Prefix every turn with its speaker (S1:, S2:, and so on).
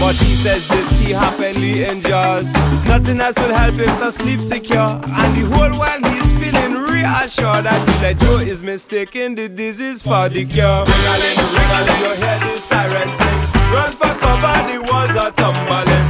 S1: But he says this he happily enjoys. Nothing else will help him to sleep secure. And the whole while he's feeling reassured that the Joe is mistaken the disease for the cure. Ring-a-ling, ring-a-ling, you hear the siren sing. Run for cover, the walls are tumbling.